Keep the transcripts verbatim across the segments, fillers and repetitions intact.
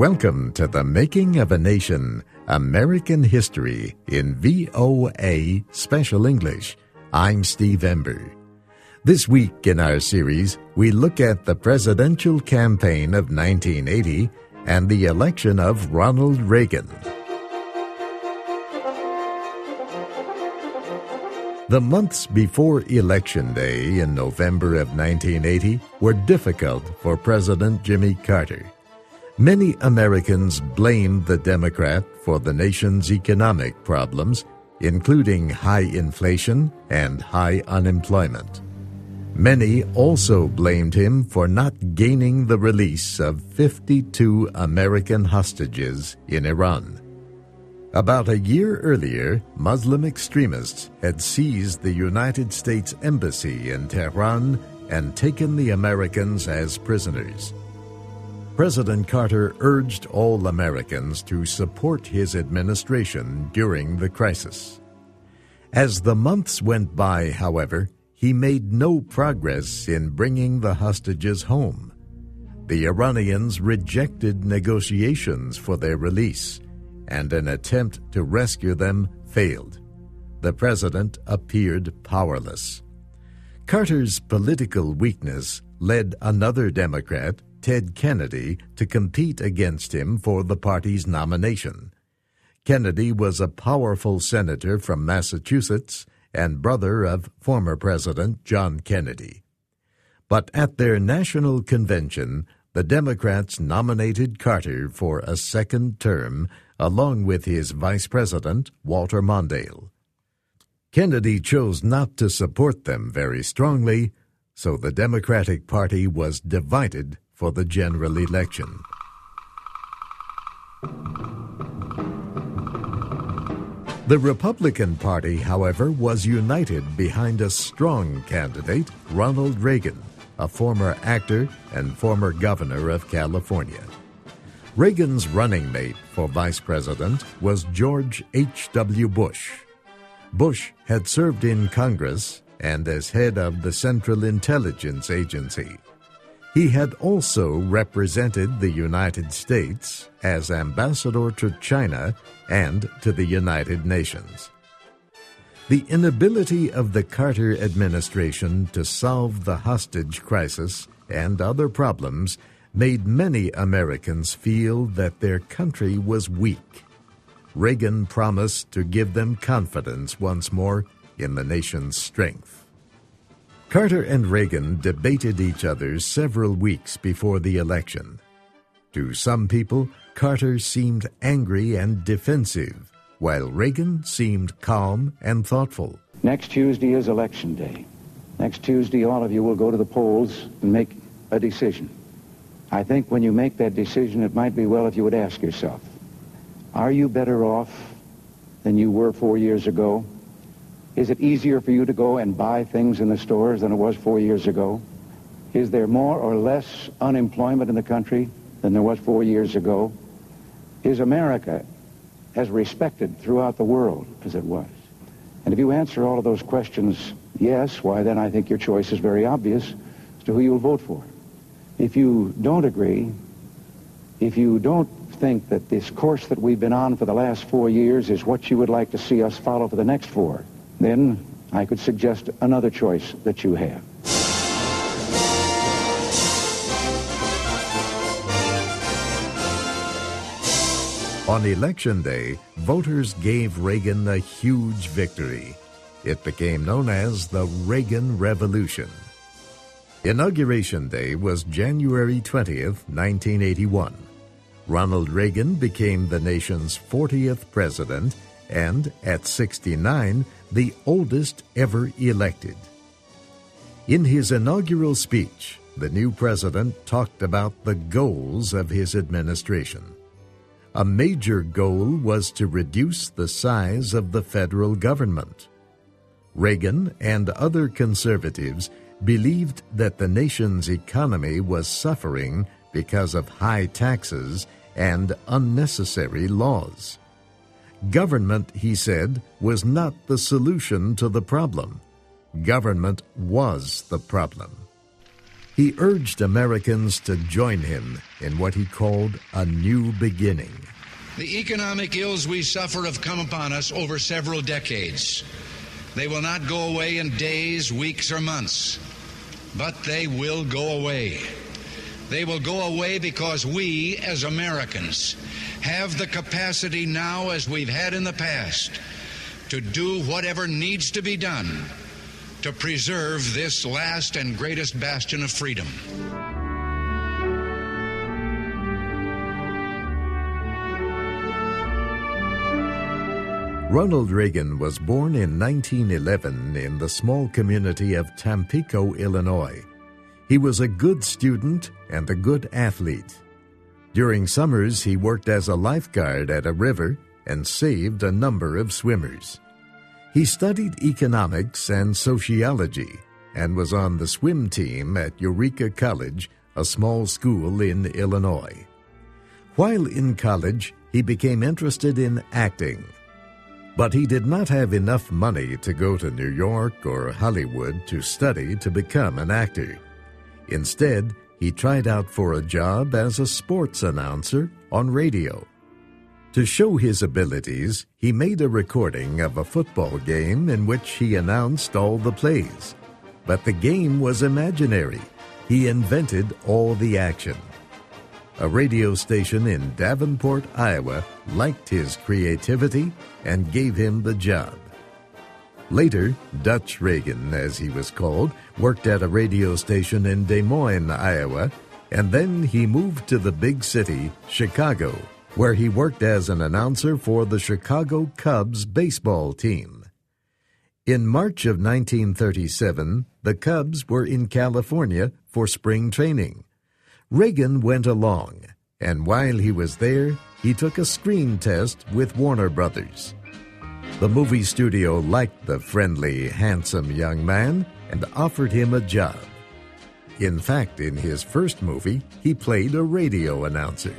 Welcome to The Making of a Nation, American History in V O A Special English. I'm Steve Ember. This week in our series, we look at the presidential campaign of nineteen eighty and the election of Ronald Reagan. The months before Election Day in November of nineteen eighty were difficult for President Jimmy Carter. Many Americans blamed the Democrat for the nation's economic problems, including high inflation and high unemployment. Many also blamed him for not gaining the release of fifty-two American hostages in Iran. About a year earlier, Muslim extremists had seized the United States Embassy in Tehran and taken the Americans as prisoners. President Carter urged all Americans to support his administration during the crisis. As the months went by, however, he made no progress in bringing the hostages home. The Iranians rejected negotiations for their release, and an attempt to rescue them failed. The president appeared powerless. Carter's political weakness led another Democrat, Ted Kennedy, to compete against him for the party's nomination. Kennedy was a powerful senator from Massachusetts and brother of former President John Kennedy. But at their national convention, the Democrats nominated Carter for a second term, along with his vice president, Walter Mondale. Kennedy chose not to support them very strongly, so the Democratic Party was divided for the general election. The Republican Party, however, was united behind a strong candidate, Ronald Reagan, a former actor and former governor of California. Reagan's running mate for vice president was George H W Bush. Bush had served in Congress and as head of the Central Intelligence Agency. He had also represented the United States as ambassador to China and to the United Nations. The inability of the Carter administration to solve the hostage crisis and other problems made many Americans feel that their country was weak. Reagan promised to give them confidence once more in the nation's strength. Carter and Reagan debated each other several weeks before the election. To some people, Carter seemed angry and defensive, while Reagan seemed calm and thoughtful. Next Tuesday is Election Day. Next Tuesday, all of you will go to the polls and make a decision. I think when you make that decision, it might be well if you would ask yourself, are you better off than you were four years ago? Is it easier for you to go and buy things in the stores than it was four years ago? Is there more or less unemployment in the country than there was four years ago? Is America as respected throughout the world as it was? And if you answer all of those questions yes, why then I think your choice is very obvious as to who you'll vote for. If you don't agree, if you don't think that this course that we've been on for the last four years is what you would like to see us follow for the next four, then I could suggest another choice that you have. On Election Day, voters gave Reagan a huge victory. It became known as the Reagan Revolution. Inauguration Day was January twentieth, nineteen eighty-one. Ronald Reagan became the nation's fortieth president and, at sixty-nine, the oldest ever elected. In his inaugural speech, the new president talked about the goals of his administration. A major goal was to reduce the size of the federal government. Reagan and other conservatives believed that the nation's economy was suffering because of high taxes and unnecessary laws. Government, he said, was not the solution to the problem. Government was the problem. He urged Americans to join him in what he called a new beginning. The economic ills we suffer have come upon us over several decades. They will not go away in days, weeks, or months, but they will go away. They will go away because we, as Americans, have the capacity now, as we've had in the past, to do whatever needs to be done to preserve this last and greatest bastion of freedom. Ronald Reagan was born in nineteen eleven in the small community of Tampico, Illinois. He was a good student and a good athlete. During summers, he worked as a lifeguard at a river and saved a number of swimmers. He studied economics and sociology and was on the swim team at Eureka College, a small school in Illinois. While in college, he became interested in acting. But he did not have enough money to go to New York or Hollywood to study to become an actor. Instead, he tried out for a job as a sports announcer on radio. To show his abilities, he made a recording of a football game in which he announced all the plays. But the game was imaginary. He invented all the action. A radio station in Davenport, Iowa, liked his creativity and gave him the job. Later, Dutch Reagan, as he was called, worked at a radio station in Des Moines, Iowa, and then he moved to the big city, Chicago, where he worked as an announcer for the Chicago Cubs baseball team. In March of nineteen thirty-seven, the Cubs were in California for spring training. Reagan went along, and while he was there, he took a screen test with Warner Brothers. The movie studio liked the friendly, handsome young man and offered him a job. In fact, in his first movie, he played a radio announcer.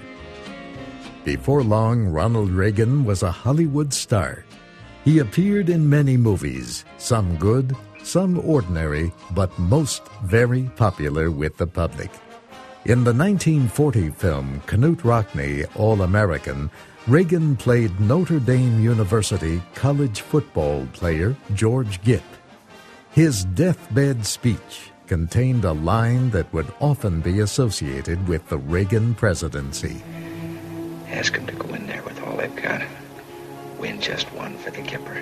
Before long, Ronald Reagan was a Hollywood star. He appeared in many movies, some good, some ordinary, but most very popular with the public. In the nineteen forty film Knute Rockne, All-American, Reagan played Notre Dame University college football player George Gipp. His deathbed speech contained a line that would often be associated with the Reagan presidency. Ask them to go in there with all they've got. Win just one for the Gipper.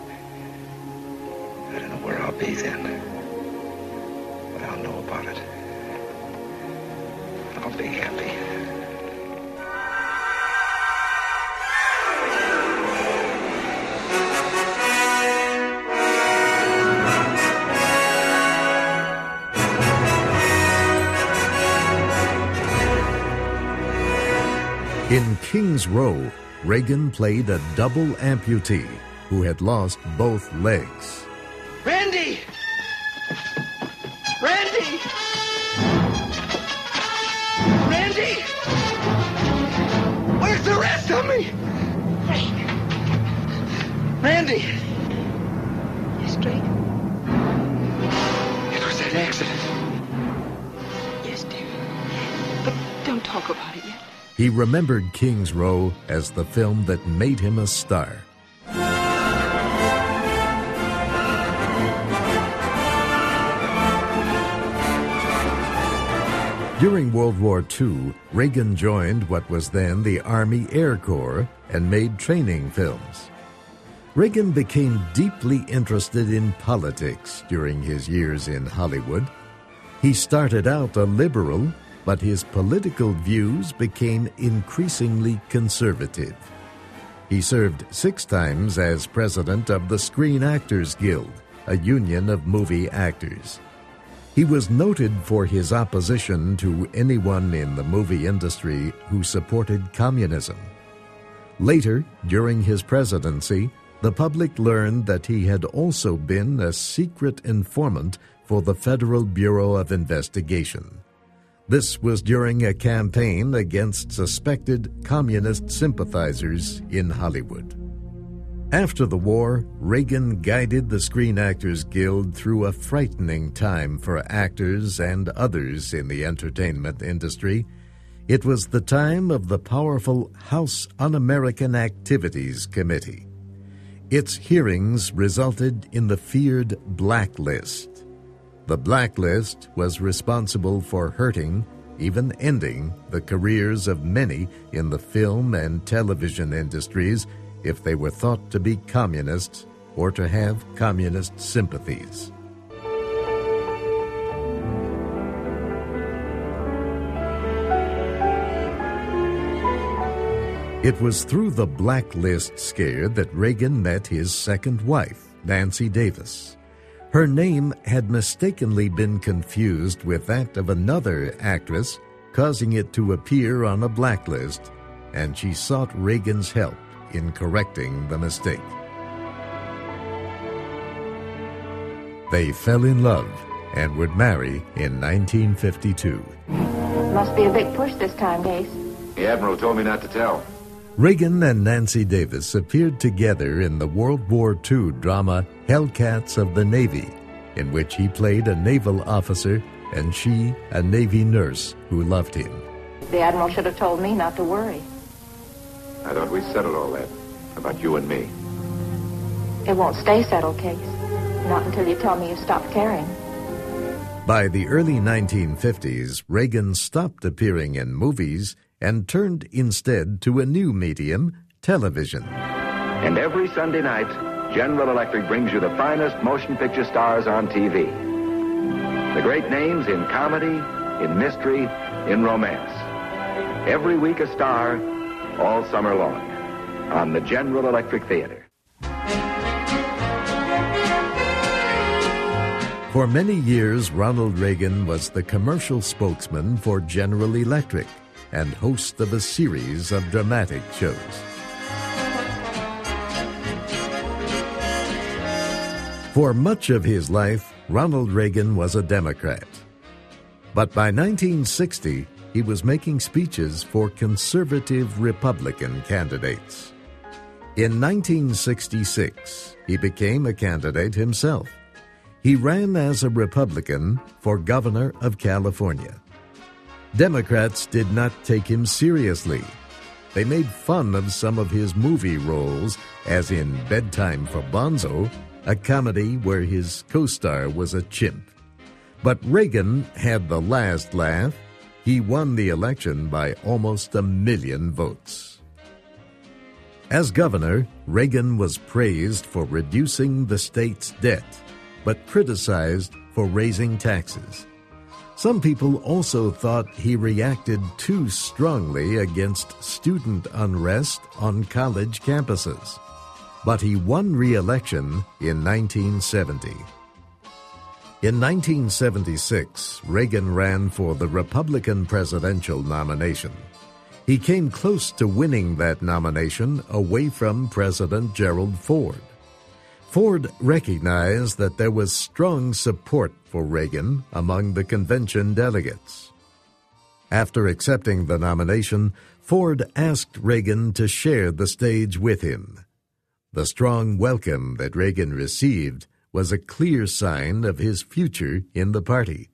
I don't know where I'll be then, but I'll know about it. I'll be happy. In King's Row, Reagan played a double amputee who had lost both legs. Randy! Randy! Randy! Where's the rest of me? Randy! You straight? It was that accident. Yes, dear. But don't talk about it yet. He remembered King's Row as the film that made him a star. During World War Two, Reagan joined what was then the Army Air Corps and made training films. Reagan became deeply interested in politics during his years in Hollywood. He started out a liberal, but his political views became increasingly conservative. He served six times as president of the Screen Actors Guild, a union of movie actors. He was noted for his opposition to anyone in the movie industry who supported communism. Later, during his presidency, the public learned that he had also been a secret informant for the Federal Bureau of Investigation. This was during a campaign against suspected communist sympathizers in Hollywood. After the war, Reagan guided the Screen Actors Guild through a frightening time for actors and others in the entertainment industry. It was the time of the powerful House Un-American Activities Committee. Its hearings resulted in the feared blacklist. The blacklist was responsible for hurting, even ending, the careers of many in the film and television industries if they were thought to be communists or to have communist sympathies. It was through the blacklist scare that Reagan met his second wife, Nancy Davis. Her name had mistakenly been confused with that of another actress, causing it to appear on a blacklist, and she sought Reagan's help in correcting the mistake. They fell in love and would marry in nineteen fifty-two. Must be a big push this time, Gase. The Admiral told me not to tell. Reagan and Nancy Davis appeared together in the World War Two drama Hellcats of the Navy, in which he played a naval officer and she a Navy nurse who loved him. The Admiral should have told me not to worry. I thought we settled all that about you and me. It won't stay settled, Case. Not until you tell me you stopped caring. By the early nineteen fifties, Reagan stopped appearing in movies and turned instead to a new medium, television. And every Sunday night, General Electric brings you the finest motion picture stars on T V. The great names in comedy, in mystery, in romance. Every week a star, all summer long, on the General Electric Theater. For many years, Ronald Reagan was the commercial spokesman for General Electric and host of a series of dramatic shows. For much of his life, Ronald Reagan was a Democrat. But by nineteen sixty, he was making speeches for conservative Republican candidates. In nineteen sixty-six, he became a candidate himself. He ran as a Republican for governor of California. Democrats did not take him seriously. They made fun of some of his movie roles, as in Bedtime for Bonzo, a comedy where his co-star was a chimp. But Reagan had the last laugh. He won the election by almost a million votes. As governor, Reagan was praised for reducing the state's debt, but criticized for raising taxes. Some people also thought he reacted too strongly against student unrest on college campuses. But he won re-election in nineteen seventy. In nineteen seventy-six, Reagan ran for the Republican presidential nomination. He came close to winning that nomination away from President Gerald Ford. Ford recognized that there was strong support for Reagan among the convention delegates. After accepting the nomination, Ford asked Reagan to share the stage with him. The strong welcome that Reagan received was a clear sign of his future in the party.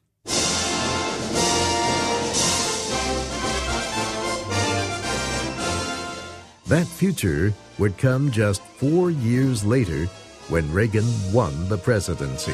That future would come just four years later when Reagan won the presidency.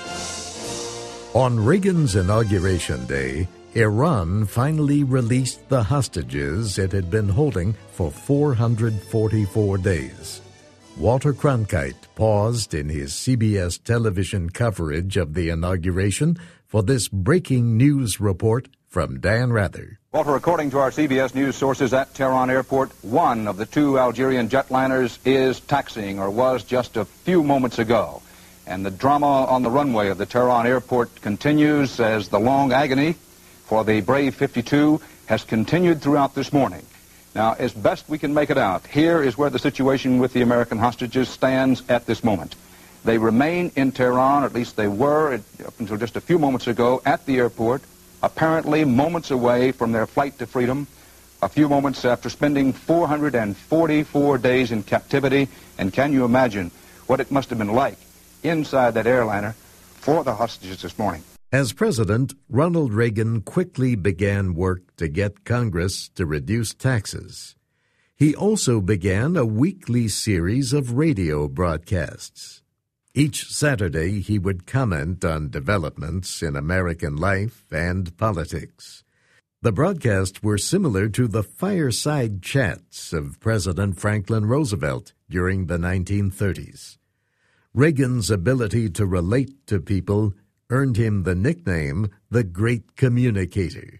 On Reagan's inauguration day, Iran finally released the hostages it had been holding for four hundred forty-four days. Walter Cronkite paused in his C B S television coverage of the inauguration for this breaking news report from Dan Rather. Walter, according to our C B S News sources at Tehran Airport, one of the two Algerian jetliners is taxiing, or was just a few moments ago. And the drama on the runway of the Tehran Airport continues as the long agony for the Brave fifty-two has continued throughout this morning. Now, as best we can make it out, here is where the situation with the American hostages stands at this moment. They remain in Tehran, or at least they were up until just a few moments ago, at the airport, apparently moments away from their flight to freedom, a few moments after spending four hundred forty-four days in captivity. And can you imagine what it must have been like inside that airliner for the hostages this morning? As president, Ronald Reagan quickly began work to get Congress to reduce taxes. He also began a weekly series of radio broadcasts. Each Saturday, he would comment on developments in American life and politics. The broadcasts were similar to the fireside chats of President Franklin Roosevelt during the nineteen thirties. Reagan's ability to relate to people earned him the nickname the Great Communicator.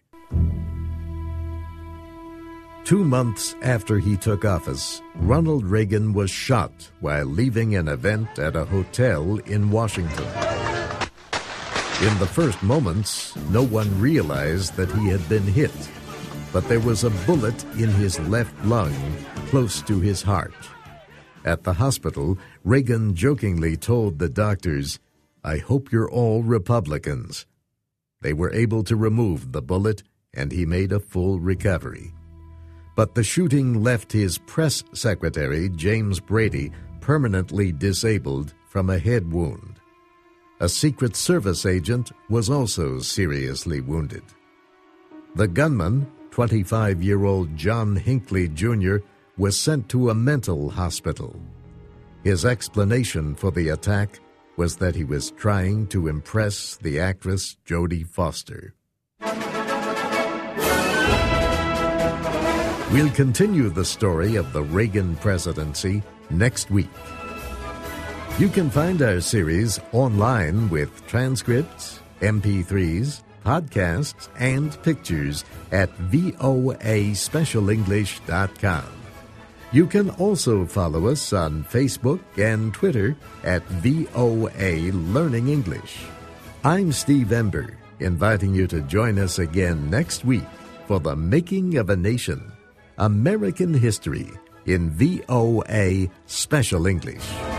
Two months after he took office, Ronald Reagan was shot while leaving an event at a hotel in Washington. In the first moments, no one realized that he had been hit, but there was a bullet in his left lung close to his heart. At the hospital, Reagan jokingly told the doctors, "I hope you're all Republicans." They were able to remove the bullet, and he made a full recovery. But the shooting left his press secretary, James Brady, permanently disabled from a head wound. A Secret Service agent was also seriously wounded. The gunman, twenty-five-year-old John Hinckley Junior, was sent to a mental hospital. His explanation for the attack was that he was trying to impress the actress Jodie Foster. We'll continue the story of the Reagan presidency next week. You can find our series online with transcripts, M P threes, podcasts, and pictures at voa special english dot com. You can also follow us on Facebook and Twitter at V O A Learning English. I'm Steve Ember, inviting you to join us again next week for The Making of a Nation, American History in V O A Special English.